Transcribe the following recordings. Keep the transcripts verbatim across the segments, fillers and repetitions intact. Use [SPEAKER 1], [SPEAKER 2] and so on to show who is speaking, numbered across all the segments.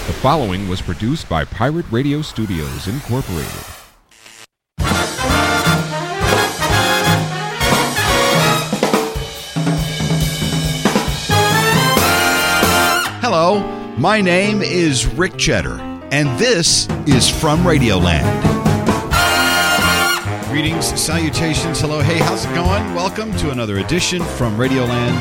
[SPEAKER 1] The following was produced by Pirate Radio Studios, Incorporated.
[SPEAKER 2] Hello, my name is Rick Cheddar, and this is From Radioland. Greetings, salutations, hello, hey, how's it going? Welcome to another edition from Radioland.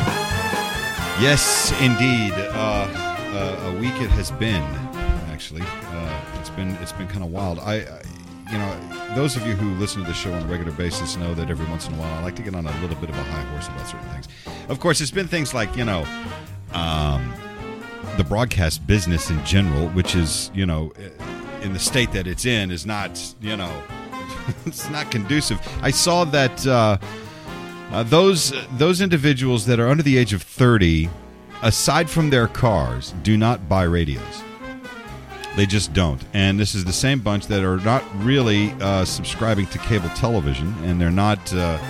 [SPEAKER 2] Yes, indeed, uh, uh, a week it has been. Actually, uh, it's been it's been kind of wild. I, I, you know, those of you who listen to the show on a regular basis know that every once in a while I like to get on a little bit of a high horse about certain things. Of course, it's been things like, you know, um, the broadcast business in general, which is, you know, in the state that it's in, is not, you know, it's not conducive. I saw that uh, uh, those those individuals that are under the age of thirty, aside from their cars, do not buy radios. They just don't. And this is the same bunch that are not really uh, subscribing to cable television, and they're not, uh,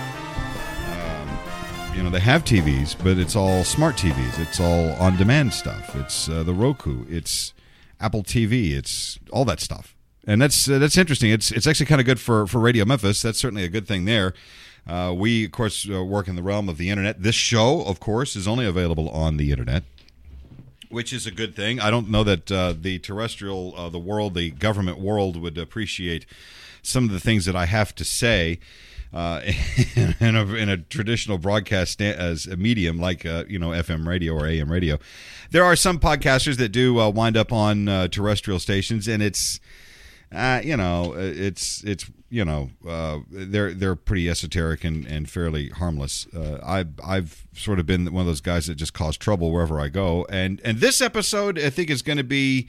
[SPEAKER 2] um, you know, they have T Vs, but it's all smart T Vs. It's all on-demand stuff. It's uh, the Roku. It's Apple T V. It's all that stuff. And that's uh, that's interesting. It's it's actually kind of good for, for Radio Memphis. That's certainly a good thing there. Uh, we, of course, uh, work in the realm of the Internet. This show, of course, is only available on the Internet, which is a good thing. I don't know that uh, the terrestrial, uh, the world, the government world would appreciate some of the things that I have to say uh, in, a, in a traditional broadcast as a medium like uh, you know F M radio or A M radio. There are some podcasters that do uh, wind up on uh, terrestrial stations, and it's uh, you know it's it's you know uh, they're they're pretty esoteric and, and fairly harmless. Uh, I I've sort of been one of those guys that just cause trouble wherever I go, and and this episode I think is going to be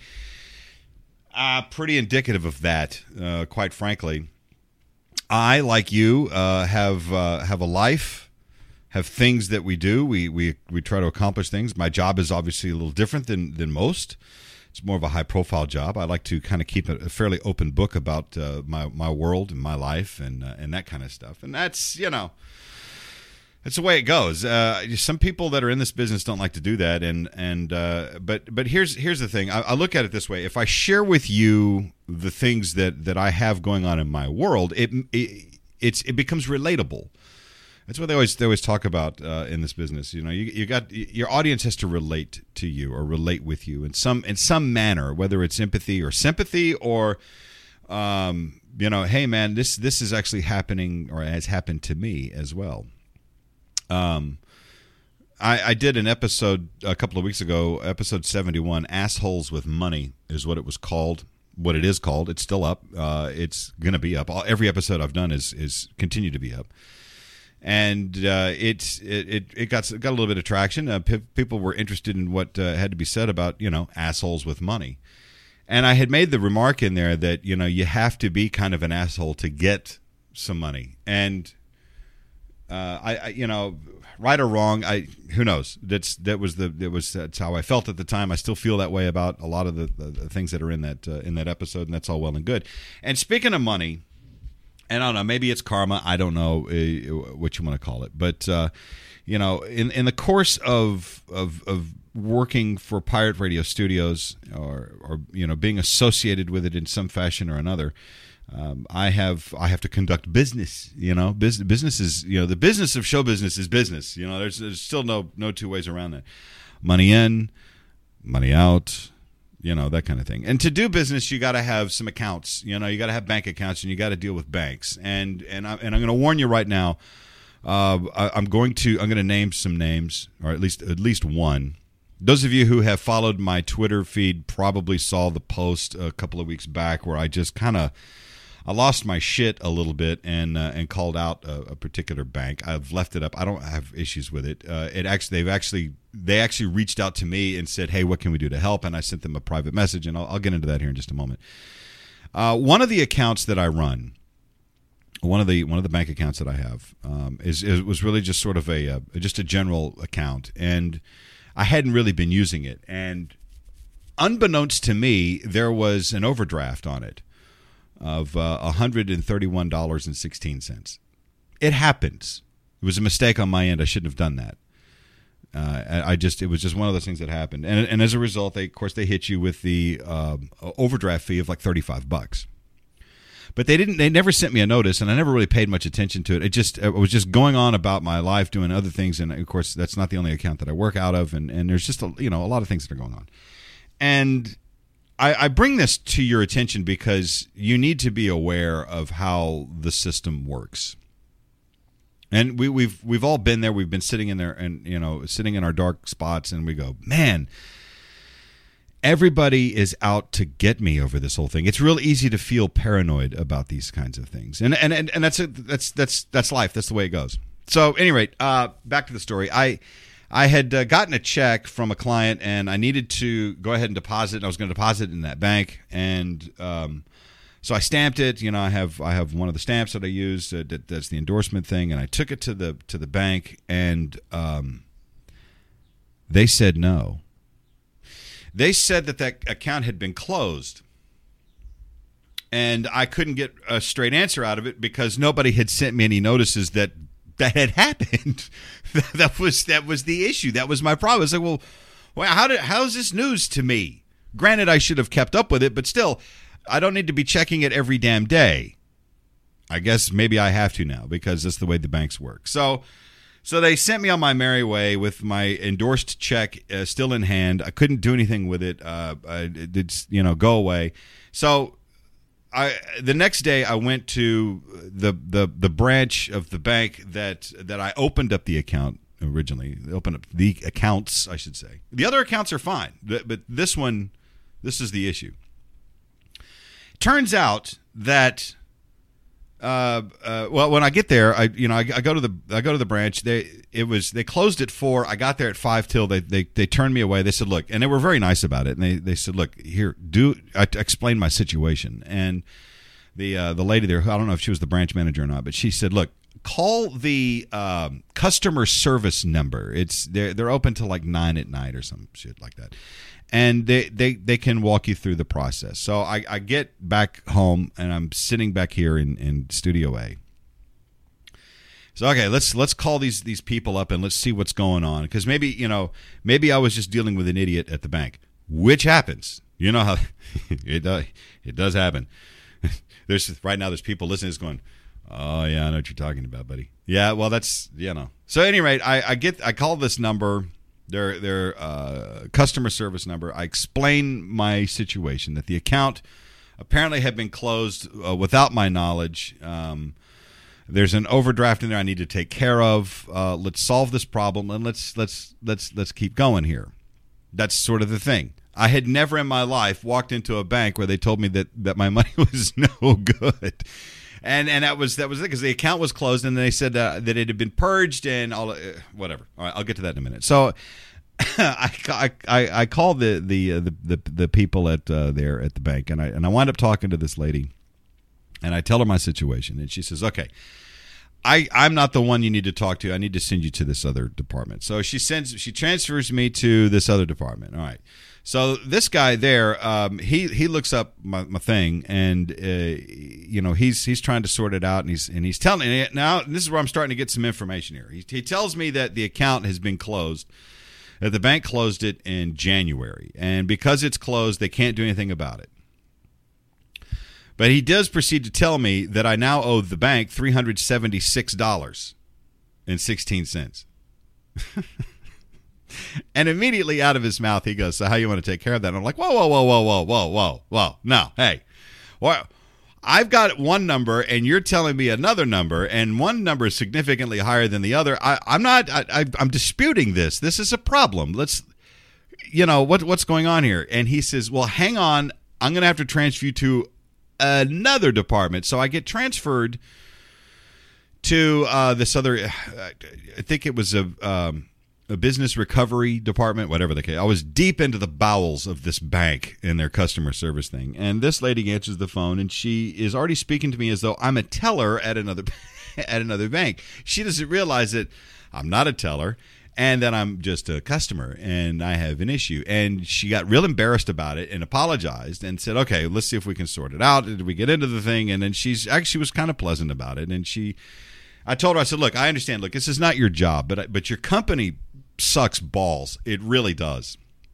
[SPEAKER 2] uh, pretty indicative of that. Uh, quite frankly, I, like you, uh, have uh, have a life, have things that we do. We we we try to accomplish things. My job is obviously a little different than than most. It's more of a high-profile job. I like to kind of keep a fairly open book about uh, my my world and my life and uh, and that kind of stuff. And that's, you know, that's the way it goes. Uh, some people that are in this business don't like to do that. And and uh, but but here's here's the thing. I, I look at it this way: if I share with you the things that, that I have going on in my world, it it it's it becomes relatable. That's what they always they always talk about uh, in this business. You know, you you got your audience has to relate to you or relate with you in some in some manner, whether it's empathy or sympathy or, um, you know, hey man, this this is actually happening or has happened to me as well. Um, I, I did an episode a couple of weeks ago, episode seventy-one, "Assholes with Money" is what it was called. What it is called. It's still up. Uh, it's going to be up. All, every episode I've done is is continue to be up. And uh, it, it it got got a little bit of traction. Uh, p- people were interested in what uh, had to be said about, you know, assholes with money. And I had made the remark in there that, you know, you have to be kind of an asshole to get some money. And uh, I, I, you know, right or wrong, I who knows? That's that was the that was that's how I felt at the time. I still feel that way about a lot of the, the, the things that are in that uh, in that episode, and that's all well and good. And speaking of money. And I don't know, maybe it's karma. I don't know uh, what you want to call it. But, uh, you know, in, in the course of, of of working for Pirate Radio Studios or, or, you know, being associated with it in some fashion or another, um, I have I have to conduct business, you know. Business, business is, you know, the business of show business is business. You know, there's, there's still no, no two ways around that. Money in, money out. You know, that kind of thing. And to do business, you got to have some accounts. You know, you got to have bank accounts, and you got to deal with banks. And and I, and I'm going to warn you right now. Uh, I, I'm going to I'm going to name some names, or at least at least one. Those of you who have followed my Twitter feed probably saw the post a couple of weeks back where I just kind of I lost my shit a little bit and uh, and called out a, a particular bank. I've left it up. I don't have issues with it. Uh, it actually they've actually they actually reached out to me and said, "Hey, what can we do to help?" And I sent them a private message, and I'll, I'll get into that here in just a moment. Uh, one of the accounts that I run, one of the one of the bank accounts that I have, um, is, is was really just sort of a, a just a general account, and I hadn't really been using it. And unbeknownst to me, there was an overdraft on it of uh, one hundred thirty-one dollars and sixteen cents. It happens. It was a mistake on my end. I shouldn't have done that. Uh, I just it was just one of those things that happened, and and as a result, they of course they hit you with the um, overdraft fee of like thirty-five bucks. But they didn't. They never sent me a notice, and I never really paid much attention to it. It just it was just going on about my life, doing other things, and of course that's not the only account that I work out of, and, and there's just a, you know a lot of things that are going on. And I, I bring this to your attention because you need to be aware of how the system works. And we, we've we've all been there. We've been sitting in there, and you know, sitting in our dark spots, and we go, man. Everybody is out to get me over this whole thing. It's real easy to feel paranoid about these kinds of things, and and and, and that's a, that's that's that's life. That's the way it goes. So, at any rate, uh, back to the story. I I had uh, gotten a check from a client, and I needed to go ahead and deposit. And I was going to deposit it in that bank, and um, so I stamped it. You know, I have I have one of the stamps that I use. Uh, that, that's the endorsement thing, and I took it to the to the bank, and um, they said no. They said that that account had been closed, and I couldn't get a straight answer out of it because nobody had sent me any notices that that had happened. that was that was the issue. That was my problem. I was like, well, well how did how is this news to me? Granted, I should have kept up with it, but still, I don't need to be checking it every damn day. I guess maybe I have to now because that's the way the banks work. So. So they sent me on my merry way with my endorsed check uh, still in hand. I couldn't do anything with it. Uh, I, it's you know go away. So I the next day I went to the, the the branch of the bank that that I opened up the account originally. They opened up the accounts, I should say. The other accounts are fine, but this one, this is the issue. Turns out that. Uh, uh, well, when I get there, I you know I, I go to the I go to the branch. They it was they closed at four. I got there at five till they they they turned me away. They said, look, and they were very nice about it. And they, they said, look, here, do I explained my situation. And the uh, the lady there, I don't know if she was the branch manager or not, but she said, look, call the um, customer service number. It's they're they're open till like nine at night or some shit like that. And they, they, they can walk you through the process. So I, I get back home, and I'm sitting back here in, in Studio A. So, okay, let's let's call these these people up, and let's see what's going on. Because maybe, you know, maybe I was just dealing with an idiot at the bank, which happens. You know how it, does, it does happen. There's right now there's people listening to this going, oh, yeah, I know what you're talking about, buddy. Yeah, well, that's, you know. So, at any rate, I, I, get, I call this number. Their their uh, customer service number. I explain my situation, that the account apparently had been closed uh, without my knowledge. Um, there's an overdraft in there I need to take care of. Uh, let's solve this problem, and let's let's let's let's keep going here. That's sort of the thing. I had never in my life walked into a bank where they told me that, that my money was no good. And and that was that was it because the account was closed, and they said uh, that it had been purged and all uh, whatever. All right, I'll get to that in a minute. So I, I I called the the uh, the, the the people at uh, there at the bank, and I and I wound up talking to this lady, and I tell her my situation, and she says, okay. I, I'm not the one you need to talk to. I need to send you to this other department. So she sends, she transfers me to this other department. All right. So this guy there, um, he he looks up my, my thing, and uh, you know he's he's trying to sort it out, and he's and he's telling me now. This is where I'm starting to get some information here. He, he tells me that the account has been closed. That the bank closed it in January, and because it's closed, they can't do anything about it. But he does proceed to tell me that I now owe the bank three hundred seventy-six dollars and sixteen cents. And immediately out of his mouth, he goes, so how you want to take care of that? And I'm like, whoa, whoa, whoa, whoa, whoa, whoa, whoa, whoa. No, hey. Well, I've got one number, and you're telling me another number, and one number is significantly higher than the other. I, I'm not, I, I, I'm disputing this. This is a problem. Let's, you know, what what's going on here? And he says, well, hang on. I'm going to have to transfer you to another department. So I get transferred to uh, this other, I think it was a, um, a business recovery department, whatever the case. I was deep into the bowels of this bank and their customer service thing. And this lady answers the phone, and she is already speaking to me as though I'm a teller at another at another bank. She doesn't realize that I'm not a teller and that I'm just a customer and I have an issue. And she got real embarrassed about it and apologized and said, okay, let's see if we can sort it out. Did we get into the thing? And then she's actually was kind of pleasant about it. And she, I told her, I said, look, I understand. Look, this is not your job, but but your company sucks balls. It really does.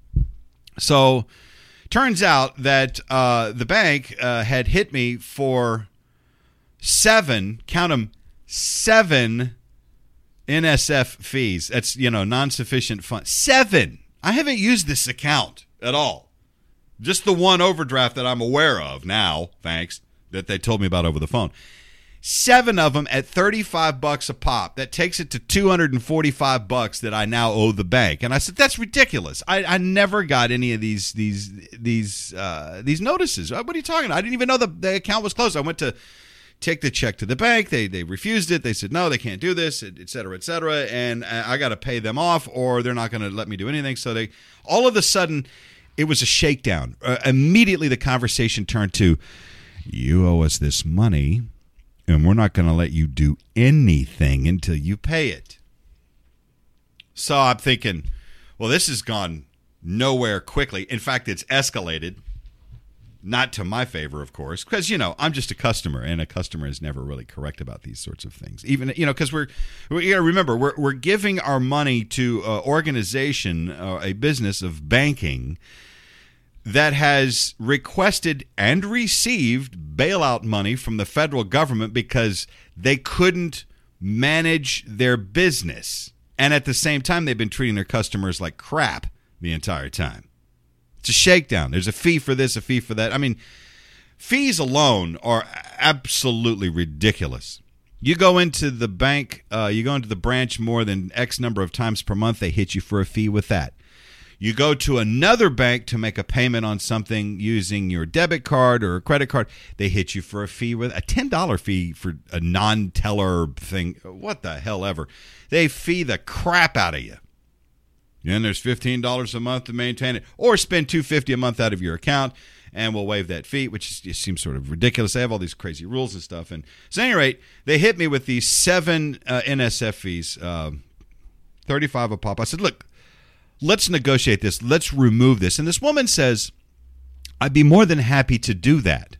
[SPEAKER 2] So, turns out that uh, the bank uh, had hit me for seven, count them, seven N S F fees. That's, you know, non-sufficient funds. Seven. I haven't used this account at all. Just the one overdraft that I'm aware of now, thanks, that they told me about over the phone. Seven of them at thirty-five bucks a pop. That takes it to two hundred forty-five bucks that I now owe the bank. And I said, that's ridiculous. I, I never got any of these these these uh, these notices. What are you talking about? I didn't even know the, the account was closed. I went to take the check to the bank. They they refused it. They said, no, they can't do this, et cetera, et cetera. And I got to pay them off or they're not going to let me do anything. So they all of a sudden, it was a shakedown. Uh, immediately the conversation turned to, you owe us this money. And we're not going to let you do anything until you pay it. So I'm thinking, well, this has gone nowhere quickly. In fact, it's escalated. Not to my favor, of course, because, you know, I'm just a customer, and a customer is never really correct about these sorts of things. Even, you know, because we're, we, you know, remember, we're, we're giving our money to an organization, uh, a business of banking that has requested and received bailout money from the federal government because they couldn't manage their business. And at the same time, they've been treating their customers like crap the entire time. It's a shakedown. There's a fee for this, a fee for that. I mean, fees alone are absolutely ridiculous. You go into the bank, uh, you go into the branch more than X number of times per month, they hit you for a fee with that. You go to another bank to make a payment on something using your debit card or a credit card, they hit you for a fee with a ten dollars fee for a non-teller thing. What the hell ever. They fee the crap out of you. And there's fifteen dollars a month to maintain it. Or spend two hundred fifty dollars a month out of your account and we'll waive that fee, which just seems sort of ridiculous. They have all these crazy rules and stuff. And so at any rate, they hit me with these seven uh, N S F fees, uh, thirty-five a pop. I said, look, let's negotiate this. Let's remove this. And this woman says, I'd be more than happy to do that.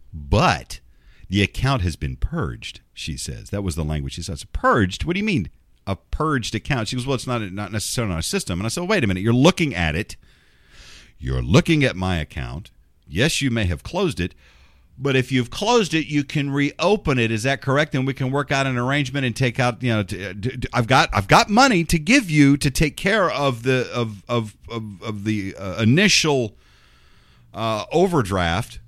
[SPEAKER 2] But the account has been purged, she says. That was the language she says. Purged? What do you mean, a purged account? She goes, well, it's not, not necessarily on a system. And I said, well, wait a minute. You're looking at it. You're looking at my account. Yes, you may have closed it. But if you've closed it, you can reopen it. Is that correct? And we can work out an arrangement and take out. You know, to, to, I've got I've got money to give you to take care of the of of of, of the uh, initial uh, overdraft,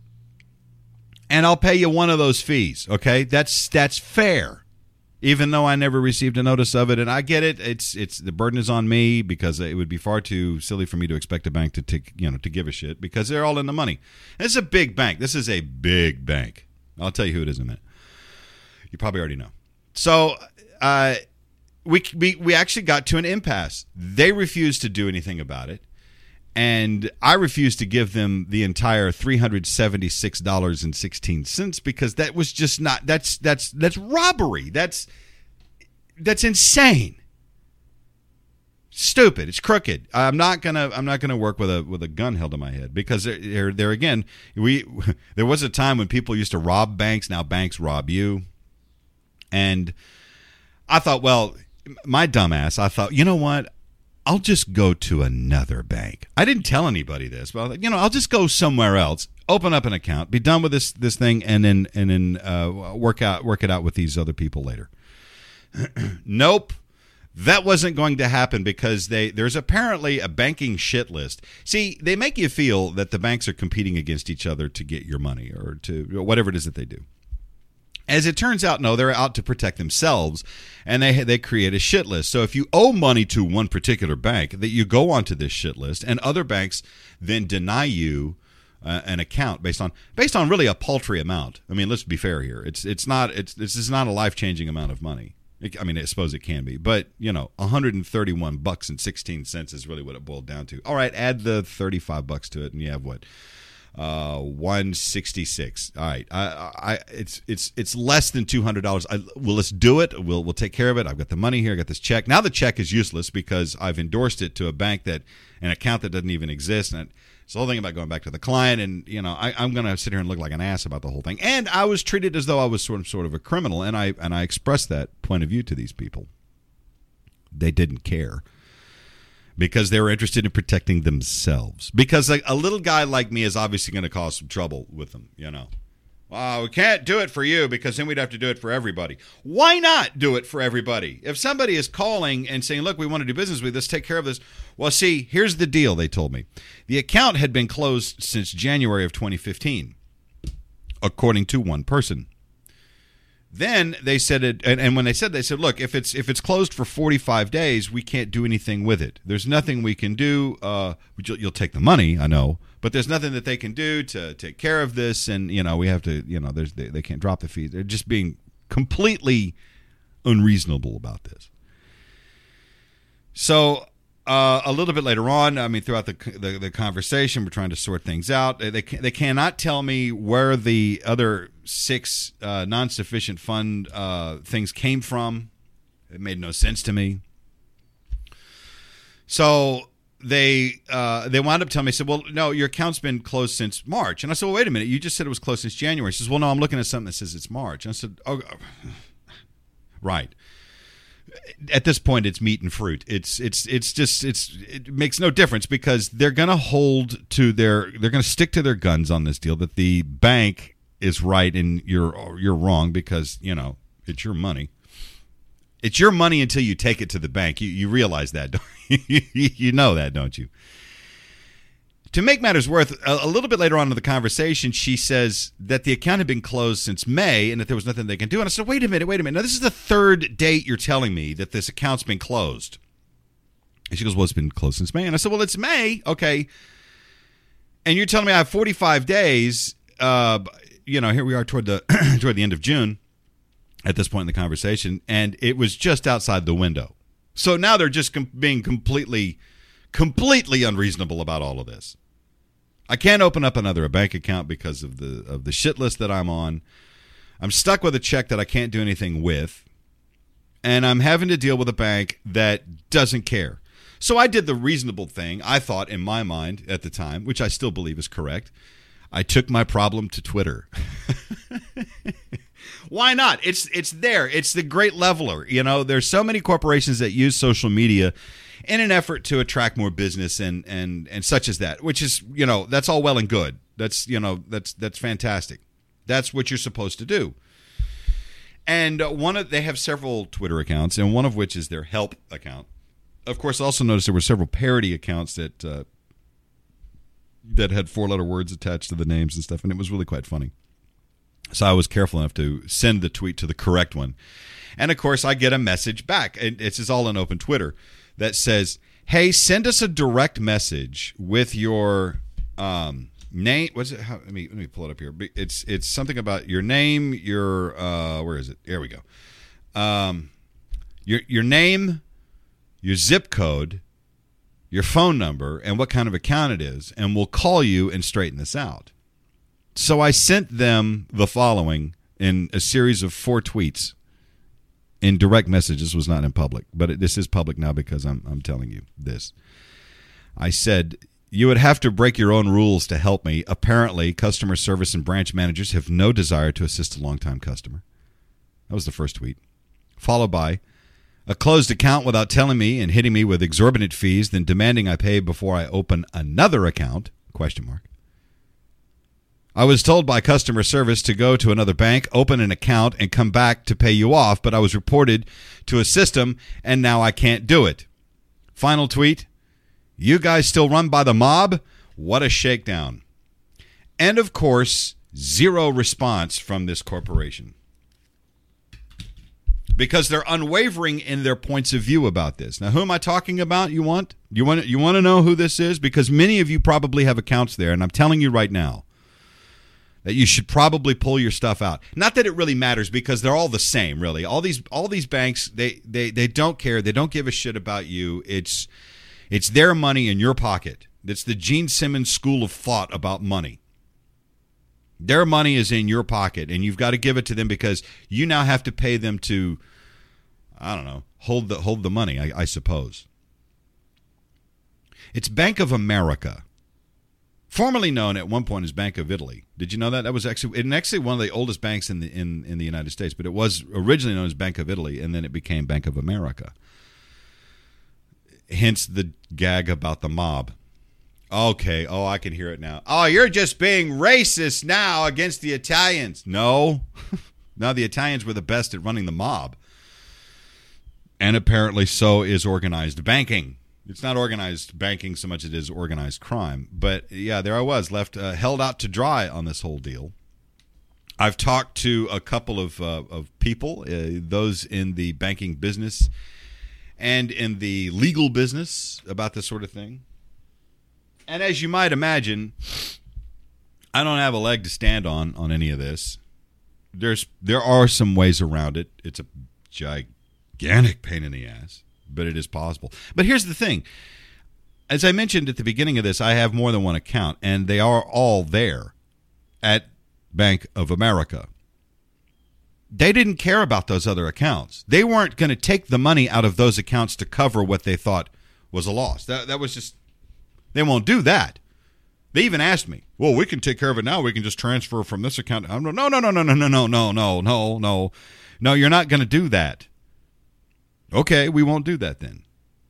[SPEAKER 2] and I'll pay you one of those fees. Okay, that's that's fair. Even though I never received a notice of it, and I get it, it's it's the burden is on me because it would be far too silly for me to expect a bank to take you know to give a shit because they're all in the money. This is a big bank. This is a big bank. I'll tell you who it is in a minute. You probably already know. So uh, we we we actually got to an impasse. They refused to do anything about it, and I refused to give them the entire three hundred seventy-six dollars and sixteen cents because that was just not that's that's that's robbery. That's that's insane. Stupid. It's crooked. I'm not gonna I'm not gonna work with a with a gun held to my head because there there again we there was a time when people used to rob banks. Now banks rob you, and I thought, well, my dumbass, I thought, you know what? I'll just go to another bank. I didn't tell anybody this, but you know, I'll just go somewhere else, open up an account, be done with this this thing, and then and then uh, work out work it out with these other people later. Nope, that wasn't going to happen because they there's apparently a banking shit list. See, they make you feel that the banks are competing against each other to get your money or to whatever it is that they do. As it turns out, no, they're out to protect themselves, and they they create a shit list. So if you owe money to one particular bank, that you go onto this shit list, and other banks then deny you uh, an account based on based on really a paltry amount. I mean, let's be fair here. It's it's not it's this is not a life changing amount of money. It, I mean, I suppose it can be, but you know, one hundred thirty-one bucks and sixteen cents is really what it boiled down to. All right, add the thirty-five bucks to it, and you have what? Uh, one sixty-six. All right, I, I, it's it's it's less than two hundred dollars. I, well, let's do it. We'll we'll take care of it. I've got the money here. I got this check. Now the check is useless because I've endorsed it to a bank that an account that doesn't even exist. And it's the whole thing about going back to the client. And you know, I, I'm going to sit here and look like an ass about the whole thing. And I was treated as though I was sort of sort of a criminal. And I and I expressed that point of view to these people. They didn't care. because they were interested in protecting themselves. Because like, a little guy like me is obviously going to cause some trouble with them, you know. Well, we can't do it for you because then we'd have to do it for everybody. Why not do it for everybody? If somebody is calling and saying, look, we want to do business with you, let's take care of this. Well, see, here's the deal, they told me. The account had been closed since January of twenty fifteen, according to one person. Then they said it, and, and when they said, they said, look, if it's if it's closed for forty-five days, we can't do anything with it. There's nothing we can do. Uh, you'll, you'll take the money, I know, but there's nothing that they can do to take care of this. And, you know, we have to, you know, there's they, they can't drop the fees. They're just being completely unreasonable about this. So uh, a little bit later on, I mean, throughout the, the the conversation, we're trying to sort things out. They they cannot tell me where the other six uh, non-sufficient fund uh, things came from. It made no sense to me. So they uh, they wound up telling me, I said, well, no, your account's been closed since March. And I said, well, wait a minute. You just said it was closed since January. She says, well, no, I'm looking at something that says it's March. And I said, oh, right. At this point, it's meat and fruit. It's it's it's just it's it makes no difference because they're going to hold to their they're going to stick to their guns on this deal that the bank is right and you're you're wrong because, you know, it's your money. It's your money until you take it to the bank. You you realize that, don't you? You know that, don't you? To make matters worse, a, a little bit later on in the conversation, she says that the account had been closed since May and that there was nothing they can do. And I said, wait a minute, wait a minute. Now, this is the third date you're telling me that this account's been closed. And she goes, well, it's been closed since May. And I said, well, it's May. Okay. And you're telling me I have forty-five days. Uh, you know, here we are toward the toward the end of June at this point in the conversation. And it was just outside the window. So now they're just com- being completely, completely unreasonable about all of this. I can't open up another bank account because of the of the shit list that I'm on. I'm stuck with a check that I can't do anything with. And I'm having to deal with a bank that doesn't care. So I did the reasonable thing, I thought, in my mind at the time, which I still believe is correct. I took my problem to Twitter. Why not? It's it's there. It's the great leveler. You know, there's so many corporations that use social media in an effort to attract more business and, and, and such as that, which is, you know, that's all well and good. That's, you know, that's that's fantastic. That's what you're supposed to do. And one of they have several Twitter accounts, and one of which is their help account. Of course, I also noticed there were several parody accounts that uh, that had four-letter words attached to the names and stuff, and it was really quite funny. So I was careful enough to send the tweet to the correct one. And, of course, I get a message back. And this is all on open Twitter that says, hey, send us a direct message with your um, name. What's it? How, let me let me pull it up here. It's it's something about your name, your uh, where is it? There we go. Um, your your name, your zip code, your phone number, and what kind of account it is, and we'll call you and straighten this out. So I sent them the following in a series of four tweets. In direct messages, was not in public, but it, this is public now because I'm I'm telling you this. I said, you would have to break your own rules to help me. Apparently, customer service and branch managers have no desire to assist a longtime customer. That was the first tweet. Followed by, a closed account without telling me and hitting me with exorbitant fees, then demanding I pay before I open another account, question mark. I was told by customer service to go to another bank, open an account, and come back to pay you off, but I was reported to a system, and now I can't do it. Final tweet, you guys still run by the mob? What a shakedown. And, of course, zero response from this corporation. Because they're unwavering in their points of view about this. Now, who am I talking about, you want? You want, you want to know who this is? Because many of you probably have accounts there, and I'm telling you right now, that you should probably pull your stuff out. Not that it really matters because they're all the same, really. All these all these banks, they they they don't care. They don't give a shit about you. It's it's their money in your pocket. It's the Gene Simmons school of thought about money. Their money is in your pocket, and you've got to give it to them because you now have to pay them to, I don't know, hold the hold the money, I, I suppose. It's Bank of America. Formerly known at one point as Bank of Italy. Did you know that? That was actually and actually one of the oldest banks in the in, in the United States, but it was originally known as Bank of Italy, and then it became Bank of America. hence the gag about the mob. Okay, oh, I can hear it now. Oh, you're just being racist now against the Italians. No, no, the Italians were the best at running the mob. And apparently so is organized banking. It's not organized banking so much as it is organized crime. But yeah, there I was, left uh, held out to dry on this whole deal. I've talked to a couple of uh, of people, uh, those in the banking business and in the legal business, about this sort of thing. And as you might imagine, I don't have a leg to stand on on any of this. There's there are some ways around it. It's a gigantic pain in the ass, but it is possible. But here's the thing. As I mentioned at the beginning of this, I have more than one account, and they are all there at Bank of America. They didn't care about those other accounts. They weren't going to take the money out of those accounts to cover what they thought was a loss. That that was just, they won't do that. They even asked me, well, we can take care of it now. We can just transfer from this account. I'm, no, no, no, no, no, no, no, no, no, no, no, no. No, you're not going to do that. Okay, we won't do that then.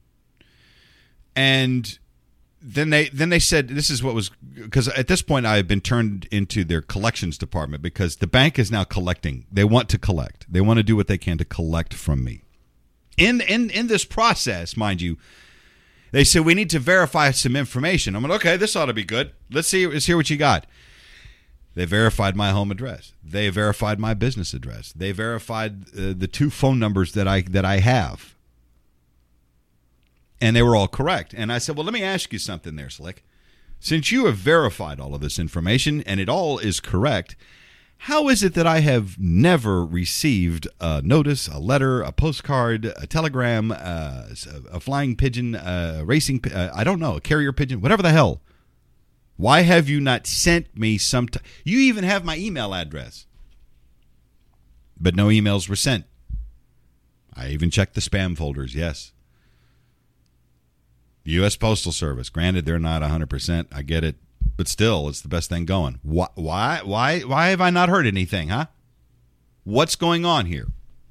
[SPEAKER 2] And then they then they said, this is what was, because at this point I had been turned into their collections department because the bank is now collecting. They want to collect. They want to do what they can to collect from me. In in in this process, mind you, they said, we need to verify some information. I'm like, okay, this ought to be good. Let's see, let's hear what you got. They verified my home address. They verified my business address. They verified uh, the two phone numbers that I that I have. And they were all correct. And I said, well, let me ask you something there, Slick. Since you have verified all of this information and it all is correct, how is it that I have never received a notice, a letter, a postcard, a telegram, uh, a flying pigeon, a racing, uh, I don't know, a carrier pigeon, whatever the hell? Why have you not sent me some t- You even have my email address. But no emails were sent. I even checked the spam folders, yes. The U S Postal Service, granted they're not one hundred percent, I get it. But still, it's the best thing going. Why, why, why, why have I not heard anything, huh? What's going on here?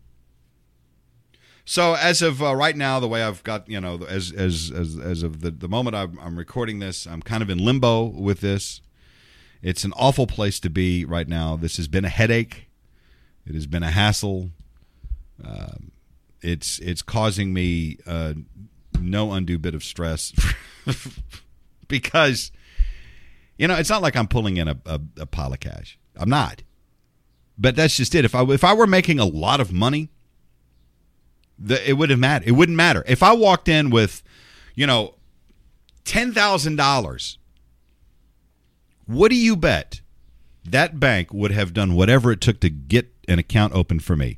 [SPEAKER 2] So as of uh, right now, the way I've got, you know, as as as, as of the, the moment I'm, I'm recording this, I'm kind of in limbo with this. It's an awful place to be right now. This has been a headache. It has been a hassle. Uh, it's it's causing me uh, no undue bit of stress because, you know, it's not like I'm pulling in a, a, a pile of cash. I'm not. But that's just it. If I if I were making a lot of money, the, it wouldn't matter. It wouldn't matter. If I walked in with, you know, ten thousand dollars, what do you bet that bank would have done whatever it took to get an account open for me?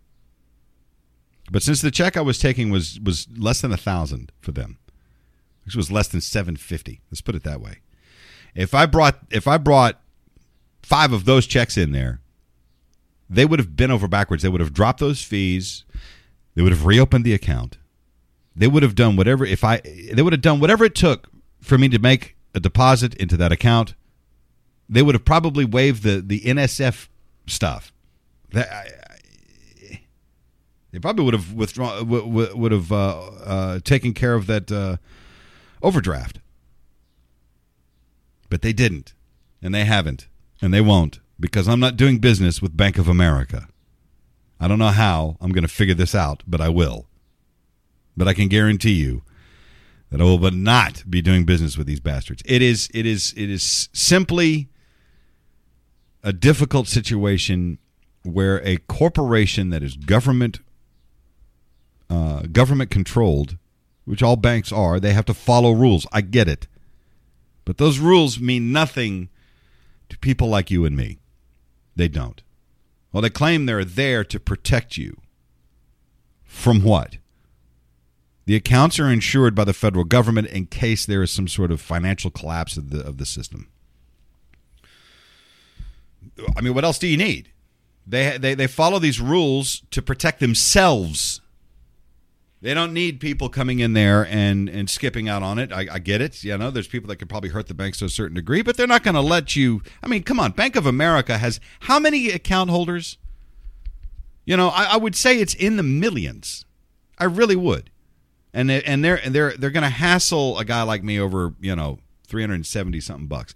[SPEAKER 2] But since the check I was taking was was less than a thousand for them, which was less than seven fifty. Let's put it that way. If I brought if I brought five of those checks in there, they would have been over backwards. They would have dropped those fees. They would have reopened the account. They would have done whatever if I they would have done whatever it took for me to make a deposit into that account. They would have probably waived the the N S F stuff. That I, They probably would have withdrawn, would, would have uh, uh, taken care of that uh, overdraft, but they didn't, and they haven't, and they won't, because I'm not doing business with Bank of America. I don't know how I'm going to figure this out, but I will. But I can guarantee you that I will but not be doing business with these bastards. It is, it is, it is simply a difficult situation where a corporation that is government. Uh, government controlled, which all banks are, they have to follow rules. I get it. But those rules mean nothing to people like you and me. They don't. Well, they claim they're there to protect you. From what? The accounts are insured by the federal government in case there is some sort of financial collapse of the of the system. I mean, what else do you need? They they they follow these rules to protect themselves. They don't need people coming in there and, and skipping out on it. I, I get it. You know, there's people that could probably hurt the banks to a certain degree, but they're not going to let you. I mean, come on. Bank of America has how many account holders? You know, I, I would say it's in the millions. I really would. And they, and they're and they're they're going to hassle a guy like me over, you know, three hundred seventy something bucks.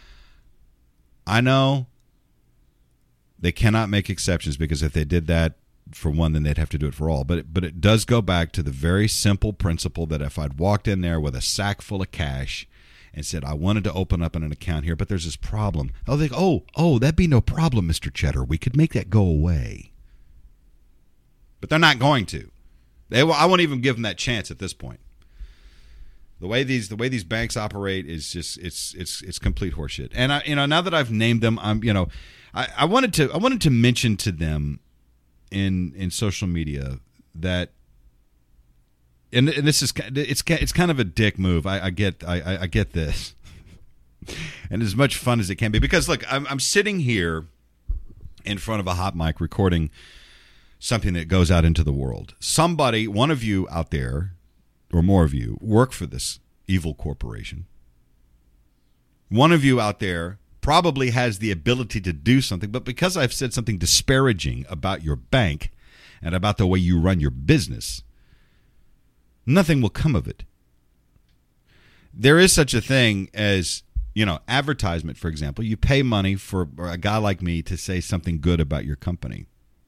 [SPEAKER 2] I know they cannot make exceptions, because if they did that for one, then they'd have to do it for all. But it, but it does go back to the very simple principle that if I'd walked in there with a sack full of cash and said, I wanted to open up an account here, but there's this problem. Oh, they oh, oh, that'd be no problem, Mister Cheddar. We could make that go away. But they're not going to. They, I won't even give them that chance at this point. The way these the way these banks operate is just it's it's it's complete horseshit. And I you know now that I've named them, I'm you know I, I wanted to I wanted to mention to them in in social media that, and, and this is it's it's kind of a dick move. I, I get I, I get this, and as much fun as it can be, because look, I'm I'm sitting here in front of a hot mic recording something that goes out into the world. Somebody, one of you out there, or more of you, work for this evil corporation. One of you out there probably has the ability to do something, but because I've said something disparaging about your bank and about the way you run your business, nothing will come of it. There is such a thing as, you know, advertisement, for example. You pay money for a guy like me to say something good about your company.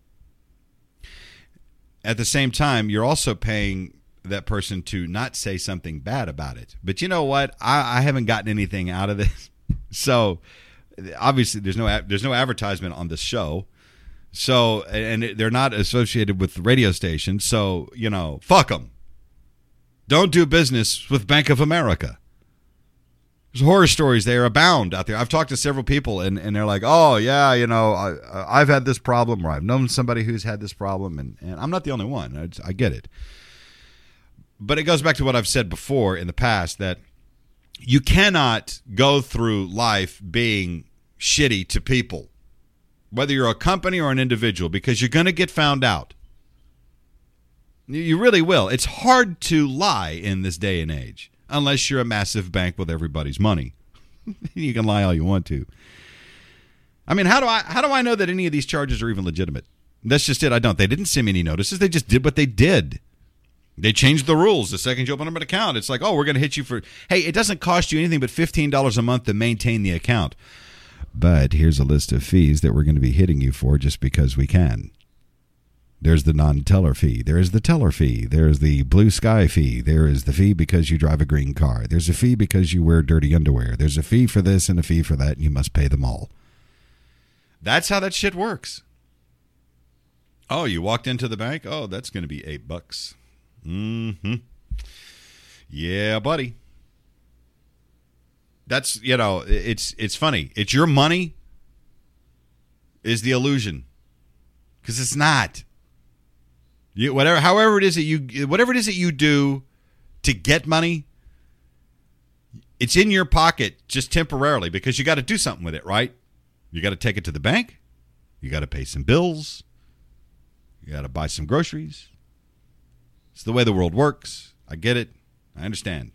[SPEAKER 2] At the same time, you're also paying that person to not say something bad about it. But you know what? I, I haven't gotten anything out of this. So obviously there's no there's no advertisement on this show. So, and they're not associated with the radio station. So, you know, fuck them. Don't do business with Bank of America. There's horror stories there abound out there. I've talked to several people, and, and they're like, oh, yeah, you know, I, I've had this problem, or I've known somebody who's had this problem, and, and I'm not the only one. I, I get it. But it goes back to what I've said before in the past, that you cannot go through life being shitty to people, whether you're a company or an individual, because you're going to get found out. You really will. It's hard to lie in this day and age, unless you're a massive bank with everybody's money. You can lie all you want to. I mean, how do I how do I know that any of these charges are even legitimate? That's just it. I don't. They didn't send me any notices. They just did what they did. They changed the rules the second you open up an account. It's like, oh, we're going to hit you for, hey, it doesn't cost you anything but fifteen dollars a month to maintain the account. But here's a list of fees that we're going to be hitting you for just because we can. There's the non-teller fee. There is the teller fee. There's the blue sky fee. There is the fee because you drive a green car. There's a fee because you wear dirty underwear. There's a fee for this and a fee for that, and you must pay them all. That's how that shit works. Oh, you walked into the bank? Oh, that's going to be eight bucks. Mm-hmm. Yeah, buddy. That's, you know, it's it's funny. It's your money is the illusion. Because it's not. You, whatever, however it is that you, whatever it is that you do to get money, it's in your pocket just temporarily, because you got to do something with it, right? You got to take it to the bank. You got to pay some bills. You got to buy some groceries. It's the way the world works. I get it. I understand.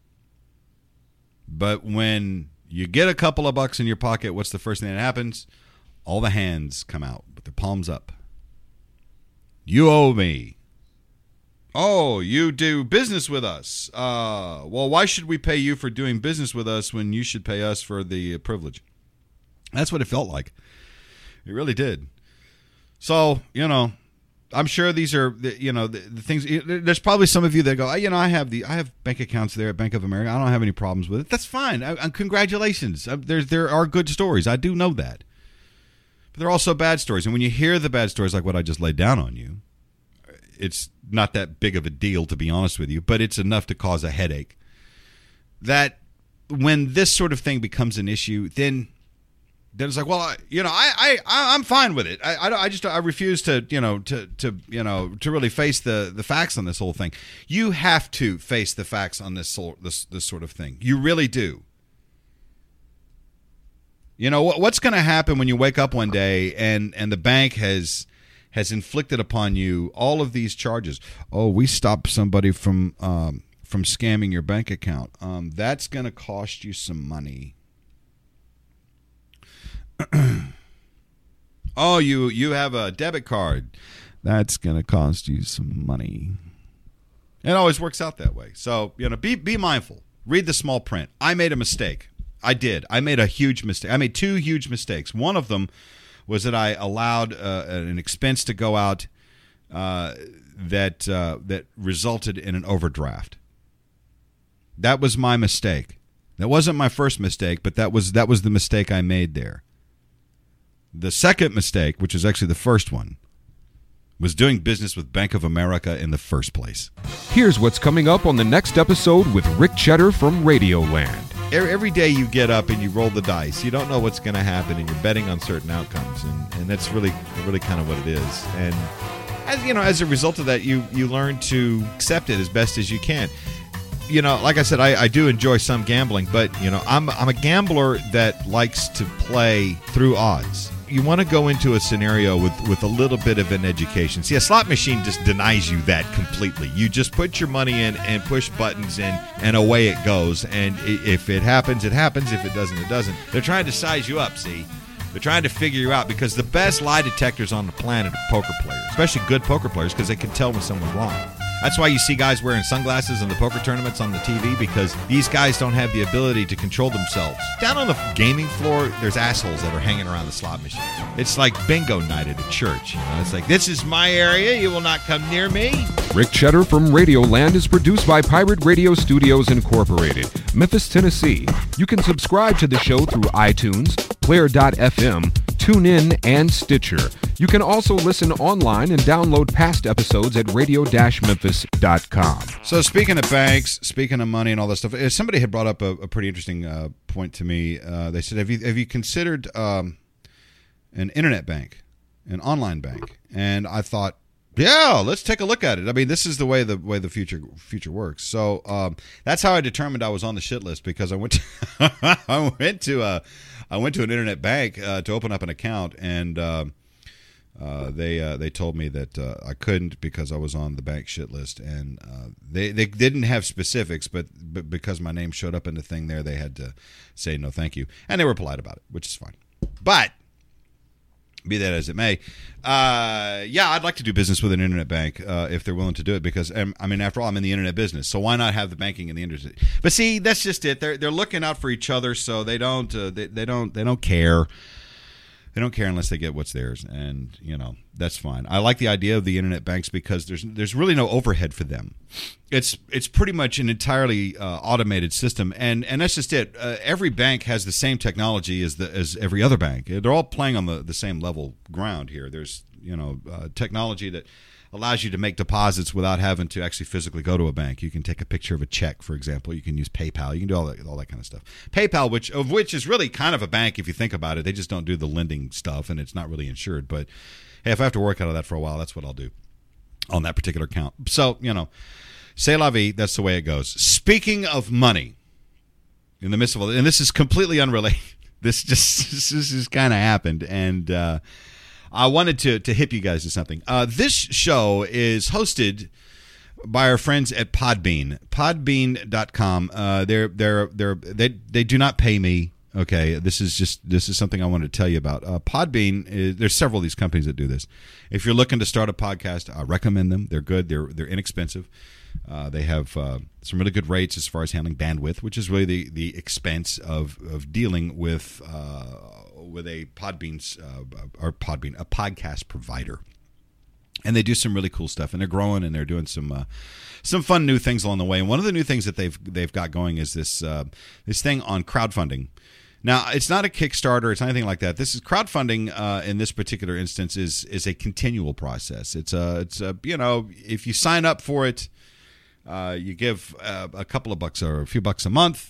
[SPEAKER 2] But when you get a couple of bucks in your pocket, what's the first thing that happens? All the hands come out with their palms up. You owe me. Oh, you do business with us. Uh, well, why should we pay you for doing business with us when you should pay us for the privilege? That's what it felt like. It really did. So, you know, I'm sure these are, the, you know, the, the things. There's probably some of you that go, you know, I have the, I have bank accounts there at Bank of America. I don't have any problems with it. That's fine. I, I, congratulations. I, there's, there are good stories. I do know that. But there are also bad stories. And when you hear the bad stories like what I just laid down on you, it's not that big of a deal, to be honest with you, but it's enough to cause a headache. That when this sort of thing becomes an issue, then then it's like, well, I, you know, I, I, I'm fine with it. I, I, I just, I refuse to, you know, to, to, you know, to really face the, the facts on this whole thing. You have to face the facts on this, this, this sort of thing. You really do. You know, what's going to happen when you wake up one day and, and the bank has has inflicted upon you all of these charges? Oh, we stopped somebody from um, from scamming your bank account. Um, that's going to cost you some money. Oh, you you have a debit card. That's going to cost you some money. It always works out that way. So, you know, be be mindful. Read the small print. I made a mistake. I did. I made a huge mistake. I made two huge mistakes. One of them was that I allowed uh, an expense to go out uh, that uh, that resulted in an overdraft. That was my mistake. That wasn't my first mistake, but that was that was the mistake I made there. The second mistake, which is actually the first one, was doing business with Bank of America in the first place.
[SPEAKER 1] Here's what's coming up on the next episode with Rick Cheddar from Radioland.
[SPEAKER 3] Every day you get up and you roll the dice. You don't know what's going to happen, and you're betting on certain outcomes, and, and that's really, really kind of what it is. And as you know, as a result of that, you you learn to accept it as best as you can. You know, like I said, I, I do enjoy some gambling, but you know, I'm I'm a gambler that likes to play through odds. You want to go into a scenario with, with a little bit of an education. See, a slot machine just denies you that completely. You just put your money in and push buttons in, and away it goes. And if it happens, it happens. If it doesn't, it doesn't. They're trying to size you up, see? They're trying to figure you out, because the best lie detectors on the planet are poker players, especially good poker players, because they can tell when someone's lying. That's why you see guys wearing sunglasses in the poker tournaments on the T V, because these guys don't have the ability to control themselves. Down on the gaming floor, there's assholes that are hanging around the slot machines. It's like bingo night at a church. You know? It's like, this is my area. You will not come near me.
[SPEAKER 1] Rick Cheddar from Radioland is produced by Pirate Radio Studios Incorporated, Memphis, Tennessee. You can subscribe to the show through iTunes, Player dot f m, TuneIn, and Stitcher. You can also listen online and download past episodes at radio dash memphis dot com.
[SPEAKER 2] So speaking of banks, speaking of money and all that stuff, somebody had brought up a, a pretty interesting uh, point to me. Uh, they said, have you have you considered um, an internet bank, an online bank? And I thought, yeah, let's take a look at it. I mean, this is the way the way the future future works. So um, that's how I determined I was on the shit list, because I went to I went to a I went to an internet bank uh, to open up an account, and uh, uh, they uh, they told me that uh, I couldn't because I was on the bank shit list, and uh, they they didn't have specifics, but, but because my name showed up in the thing there, they had to say no, thank you, and they were polite about it, which is fine. But be that as it may, uh, yeah, I'd like to do business with an internet bank uh, if they're willing to do it, because um, I mean, after all, I'm in the internet business, so why not have the banking in the internet? But see, that's just it. They're they're looking out for each other, so they don't uh, they they don't they don't care. They don't care unless they get what's theirs, and you know, that's fine. I like the idea of the internet banks because there's there's really no overhead for them. It's it's pretty much an entirely uh, automated system, and and that's just it. Uh, every bank has the same technology as the as every other bank. They're all playing on the, the same level ground here. There's you know uh, technology that allows you to make deposits without having to actually physically go to a bank. You can take a picture of a check, for example. You can use PayPal. You can do all that, all that kind of stuff. PayPal, which of which is really kind of a bank if you think about it. They just don't do the lending stuff, and it's not really insured. But hey, if I have to work out of that for a while, that's what I'll do on that particular account. So, you know, c'est la vie. That's the way it goes. Speaking of money, in the midst of all this, and this is completely unrelated. This just this just kind of happened, and uh, I wanted to to hip you guys to something. Uh, this show is hosted by our friends at Podbean, podbean dot com. Uh, they're they're they're they they do not pay me. Okay, this is just this is something I wanted to tell you about. Uh, Podbean is, there's several of these companies that do this. If you're looking to start a podcast, I recommend them. They're good. They're they're inexpensive. Uh, they have uh, some really good rates as far as handling bandwidth, which is really the, the expense of of dealing with uh, with a Podbean's uh, or Podbean a podcast provider. And they do some really cool stuff, and they're growing, and they're doing some uh, some fun new things along the way. And one of the new things that they've they've got going is this uh, this thing on crowdfunding. Now, it's not a Kickstarter; it's not anything like that. This is crowdfunding. Uh, in this particular instance, is is a continual process. It's a it's a you know if you sign up for it, uh, you give uh, a couple of bucks or a few bucks a month,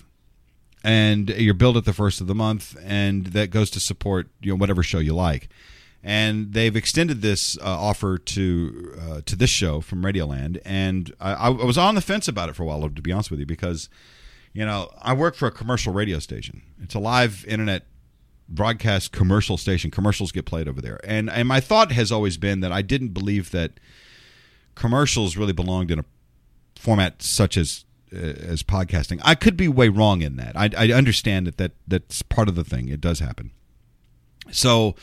[SPEAKER 2] and you're billed at the first of the month, and that goes to support you know whatever show you like. And they've extended this uh, offer to uh, to this show from Radioland, and I, I was on the fence about it for a while, to be honest with you, because you know I work for a commercial radio station. It's a live internet broadcast commercial station. Commercials get played over there, and and my thought has always been that I didn't believe that commercials really belonged in a format such as uh, as podcasting. I could be way wrong in that. I, I understand that, that that's part of the thing. It does happen. So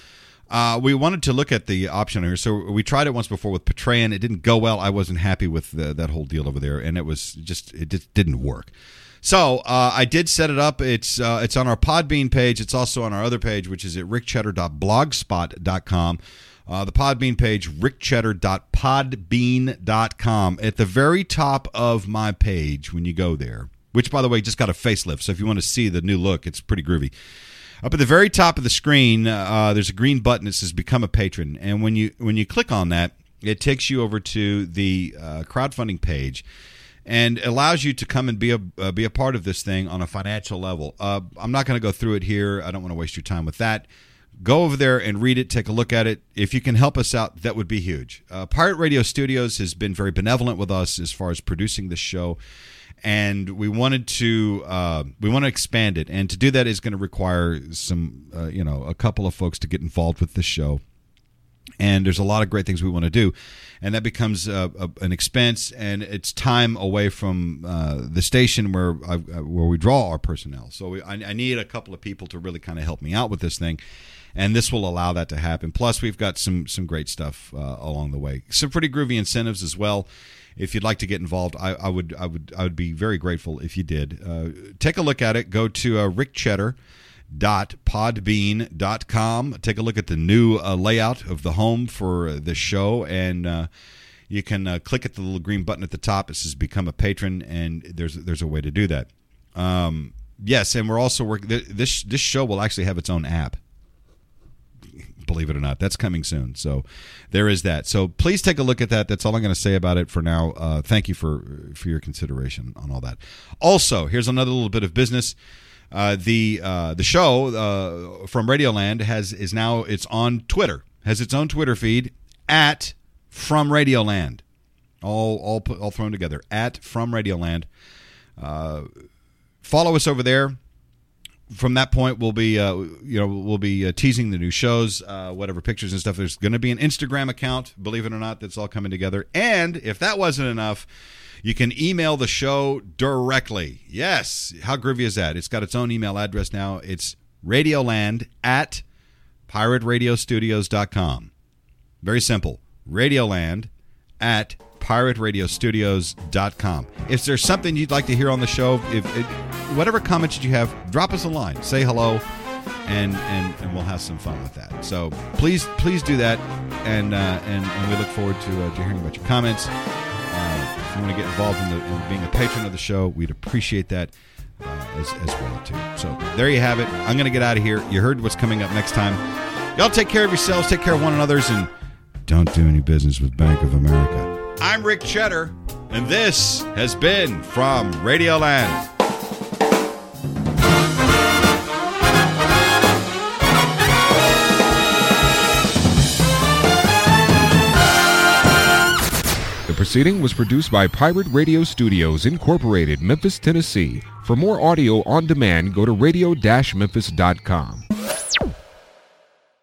[SPEAKER 2] Uh, we wanted to look at the option here. So we tried it once before with Patreon. It didn't go well. I wasn't happy with the, that whole deal over there, and it was just it just didn't work. So uh, I did set it up. It's uh, it's on our Podbean page. It's also on our other page, which is at rick cheddar dot blogspot dot com. Uh, the Podbean page, rick cheddar dot podbean dot com. At the very top of my page, when you go there, which, by the way, just got a facelift. So if you want to see the new look, it's pretty groovy. Up at the very top of the screen, uh, there's a green button that says "Become a Patron," and when you when you click on that, it takes you over to the uh, crowdfunding page, and allows you to come and be a uh, be a part of this thing on a financial level. Uh, I'm not going to go through it here. I don't want to waste your time with that. Go over there and read it. Take a look at it. If you can help us out, that would be huge. Uh, Pirate Radio Studios has been very benevolent with us as far as producing this show. And we wanted to uh, we want to expand it, and to do that is going to require some uh, you know a couple of folks to get involved with this show. And there's a lot of great things we want to do, and that becomes uh, a, an expense, and it's time away from uh, the station where I, where we draw our personnel. So we, I, I need a couple of people to really kind of help me out with this thing, and this will allow that to happen. Plus, we've got some some great stuff uh, along the way, some pretty groovy incentives as well. If you'd like to get involved, I, I would I would I would be very grateful if you did. Uh, take a look at it. Go to uh, rick cheddar dot podbean dot com. Take a look at the new uh, layout of the home for uh, this show, and uh, you can uh, click at the little green button at the top. It says "Become a Patron," and there's there's a way to do that. Um, yes, and we're also working. This this show will actually have its own app. Believe it or not, that's coming soon. So there is that. So please take a look at that. That's all I'm going to say about it for now. Uh, thank you for for your consideration on all that. Also, here's another little bit of business. Uh, the uh, the show uh, from Radioland has is now it's on Twitter. Has its own Twitter feed at From Radioland. All all put, all thrown together at From Radioland. Uh, follow us over there. From that point, we'll be, uh, you know, we'll be uh, teasing the new shows, uh, whatever pictures and stuff. There's going to be an Instagram account, believe it or not, that's all coming together. And if that wasn't enough, you can email the show directly. Yes, how groovy is that? It's got its own email address now. It's Radioland at pirate radio studios dot com. Very simple. Radioland at pirate radio studios dot com. If there's something you'd like to hear on the show, if, if whatever comments you have, drop us a line. Say hello, and and, and we'll have some fun with that. So please please do that, and uh, and, and we look forward to, uh, to hearing about your comments. Uh, if you want to get involved in, the, in being a patron of the show, we'd appreciate that uh, as, as well, too. So there you have it. I'm going to get out of here. You heard what's coming up next time. Y'all take care of yourselves, take care of one another's, and don't do any business with Bank of America. I'm Rick Cheddar, and this has been From Radioland.
[SPEAKER 1] The proceeding was produced by Pirate Radio Studios, Incorporated, Memphis, Tennessee. For more audio on demand, go to radio dash memphis dot com.